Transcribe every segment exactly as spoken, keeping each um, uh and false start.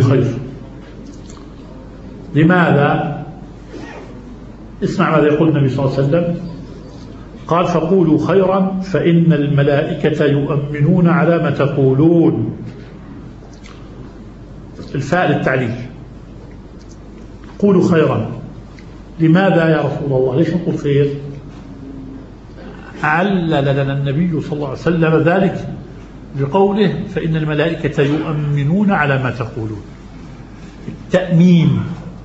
خير. لماذا؟ اسمع ماذا يقول النبي صلى الله عليه وسلم، قال فقولوا خيرا فإن الملائكة يؤمنون على ما تقولون. الفاء للتعليل، قولوا خيرا. لماذا يا رسول الله؟ ليش نقول خير؟ علل لنا النبي صلى الله عليه وسلم ذلك بقوله فإن الملائكة يؤمنون على ما تقولون. التأمين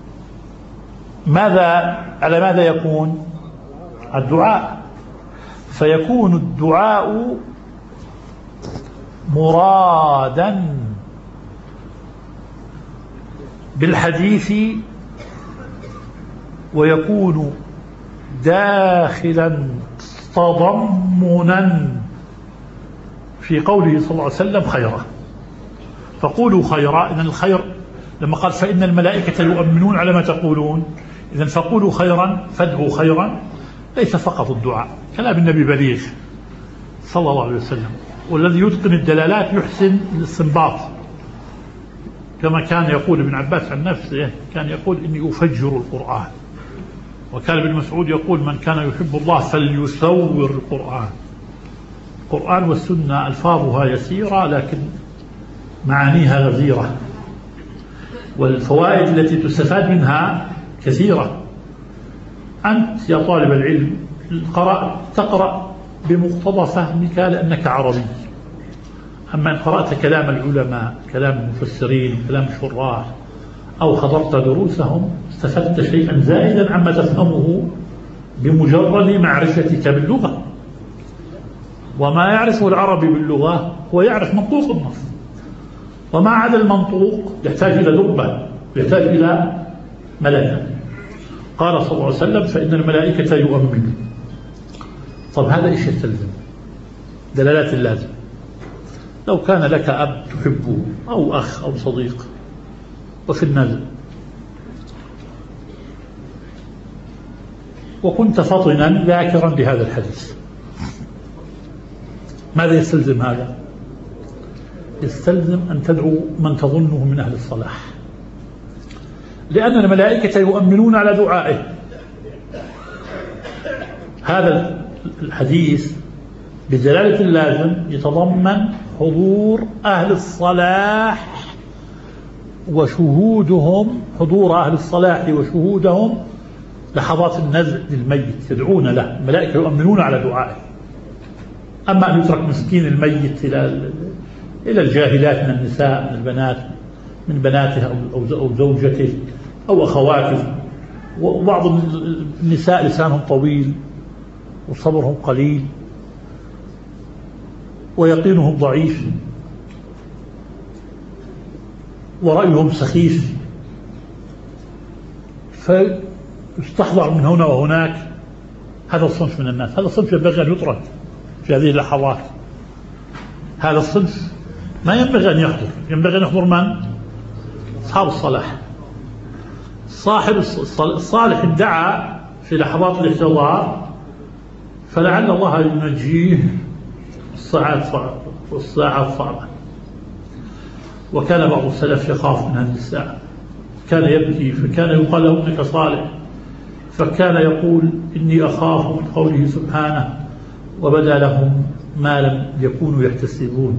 ماذا على ماذا يكون؟ الدعاء، فيكون الدعاء مرادا بالحديث ويكون داخلا تضمنا في قوله صلى الله عليه وسلم خيرا. فقولوا خيرا، إن الخير لما قال فإن الملائكة يؤمنون على ما تقولون، إذن فقولوا خيرا فادعوا خيرا، ليس فقط الدعاء. كلام النبي بليغ صلى الله عليه وسلم، والذي يتقن الدلالات يحسن الاستنباط، كما كان يقول ابن عباس عن نفسه، كان يقول إني أفجر القرآن. وكان ابن مسعود يقول من كان يحب الله فليثور القرآن. القرآن والسنة ألفاظها يسيرة لكن معانيها غزيرة، والفوائد التي تستفاد منها كثيرة. أنت يا طالب العلم قرأت تقرأ بمقتضى فهمك لأنك عربي، أما إن قرأت كلام العلماء، كلام المفسرين، كلام الشراح، أو حضرت دروسهم، استفدت شيئا زائدا عما تفهمه بمجرد معرفتك باللغة. وما يعرفه العربي باللغة هو يعرف منطوق النص، وما عدا المنطوق يحتاج إلى دبة، يحتاج إلى ملكة. قال صلى الله عليه وسلم فإن الملائكة يؤمنون. طب هذا إيش يستلزم؟ دلالات اللازم. لو كان لك أب تحبه أو أخ أو صديق وفي النزل وكنت فطنا ذاكرا لهذا الحديث، ماذا يستلزم هذا؟ يستلزم أن تدعو من تظنه من أهل الصلاح، لأن الملائكة يؤمنون على دعائه. هذا الحديث بدلالة اللازم يتضمن حضور أهل الصلاح وشهودهم، حضور أهل الصلاح وشهودهم لحظات النزع للميت، يدعون له. الملائكة يؤمنون على دعائه. أما أن يترك مسكين الميت إلى إلى الجاهلات من النساء، من البنات، من بناته أو زوجته أو أخواته، وبعض النساء لسانهم طويل وصبرهم قليل ويقينهم ضعيف ورأيهم سخيف، فيستحضر من هنا وهناك. هذا الصنف من الناس، هذا الصنف ينبغي أن يطرد في هذه اللحظات. هذا الصنف ما ينبغي أن يحضر. ينبغي أن يحضر من؟ أصحاب الصلاح. صاحب الصالح ادعى في لحظات الاحتضار، فلعل الله ينجيه الساعة الصعبة. وكان بعض السلف يخاف من هذه الساعة، كان يبكي، فكان يقال له إنك صالح، فكان يقول إني أخاف من قوله سبحانه وبدا لهم ما لم يكونوا يحتسبون.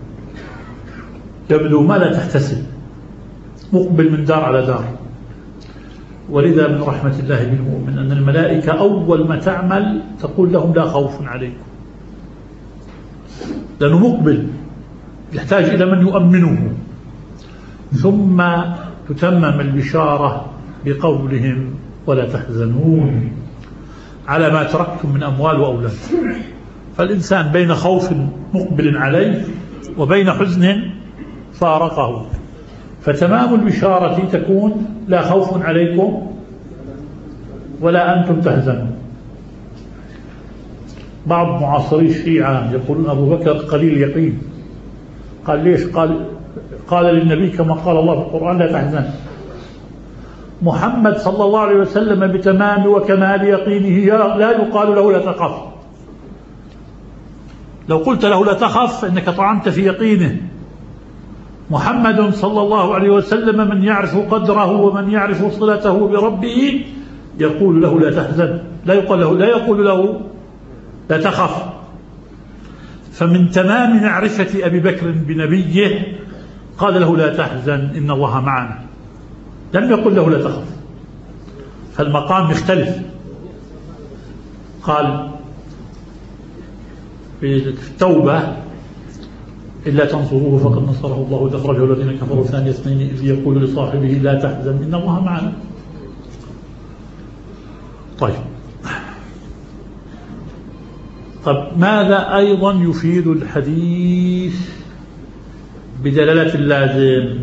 يبدو ما لا تحتسب، مقبل من دار على دار. ولذا من رحمة الله بالمؤمن أن الملائكة أول ما تعمل تقول لهم لا خوف عليكم، لأنه مقبل يحتاج إلى من يؤمنه. ثم تتمم البشارة بقولهم ولا تحزنون على ما تركتم من أموال وأولاد. فالإنسان بين خوف مقبل عليه وبين حزن فارقه، فتمام البشارة تكون لا خوف عليكم ولا أنتم تحزنون. بعض معاصري الشيعة يقولون أبو بكر قليل يقين. قال ليش؟ قال قال للنبي كما قال الله في القرآن لا تحزن. محمد صلى الله عليه وسلم بتمام وكمال يقينه لا يقال له لا تخف. لو قلت له لا تخف فإنك طعنت في يقينه. محمد صلى الله عليه وسلم من يعرف قدره ومن يعرف صلته بربه يقول له لا تحزن، لا يقول له لا يقول له لا تخف. فمن تمام معرفة أبي بكر بنبيه قال له لا تحزن إن الله معنا، لم يقل له لا تخف. فالمقام يختلف. قال في التوبة إلا تنصروه فقد نصره الله إذ أخرجه الذين كفروا ثاني اثنين إذ يقول لصاحبه لا تحزن إن الله معنا. طيب طب ماذا أيضا يفيد الحديث بدلالة اللازم؟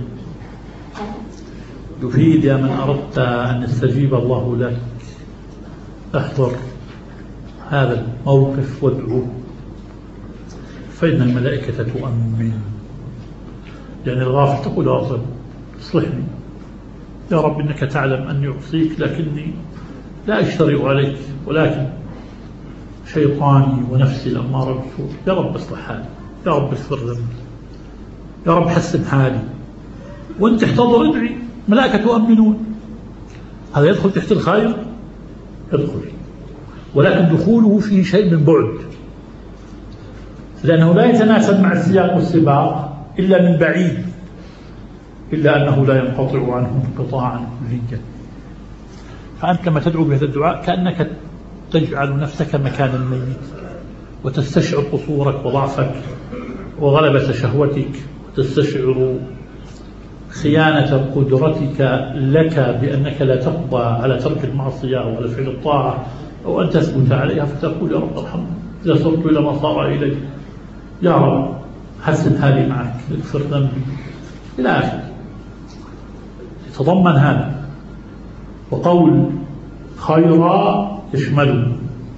يفيد يا من أردت أن يستجيب الله لك احضر هذا الموقف وادعو، فإن الملائكة تؤمن. يعني الغافل تقول يا رب اصلحني، يا رب إنك تعلم أني أعصيك لكني لا أشترئ عليك، ولكن شيطاني ونفسي الأمارة بالسوء، يا رب اصلح حالي، يا رب اغفر ذنبي، يا رب حسن حالي. وانت احتضر ادعي، ملائكة تؤمنون. هذا يدخل تحت الخير؟ يدخل، ولكن دخوله فيه شيء من بعد، لأنه لا يتناسب مع السياق والسباق إلا من بعيد، إلا أنه لا ينقطع عنه انقطاعا كليا. فأنت لما تدعو بهذا الدعاء كأنك تجعل نفسك مكان الميت، وتستشعر قصورك وضعفك وغلبة شهوتك، وتستشعر خيانة قدرتك لك بأنك لا تقضى على ترك المعصية أو على فعل الطاعة أو أن تثبت عليها، فتقول يا رب ارحمني إذا صرت إلى ما صار إلي، يا رب حسن حالي معك، اغفر ذنبي إلى آخره. يتضمن هذا. وقول خيرا يشمله.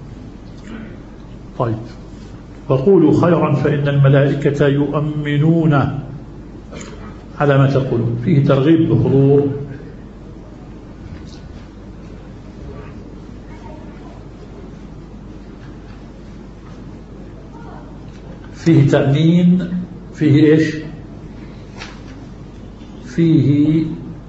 طيب وقولوا خيرا فإن الملائكة يؤمنون على ما تقولون. فيه ترغيب بحضور فيه تأمين، فيه إيش؟ فيه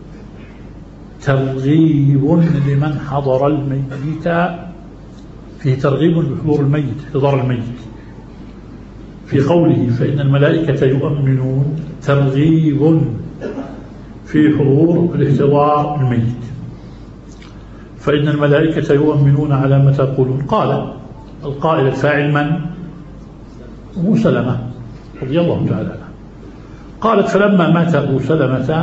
ترغيب لمن حضر الميت، فيه ترغيب بحضور الميت، حضور الميت. في قوله فإن الملائكة يؤمنون ترغيب في حضور الاحتضار الميت. فإن الملائكة يؤمنون على ما تقولون. قال القائل الفاعل من؟ أبو سلمة رضي الله تعالى عنه. قالت فلما مات أبو سلمة